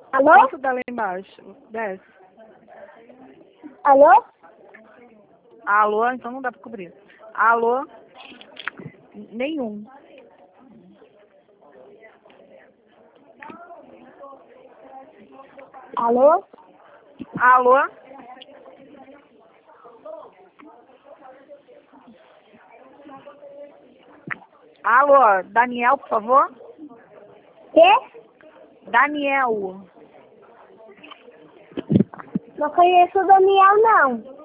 Alô? Desce dela embaixo. Desce. Alô? Alô? Então não dá pra cobrir. Alô? Nenhum. Alô? Alô? Alô? Daniel, por favor? Quê? Daniel. Não conheço o Daniel, não.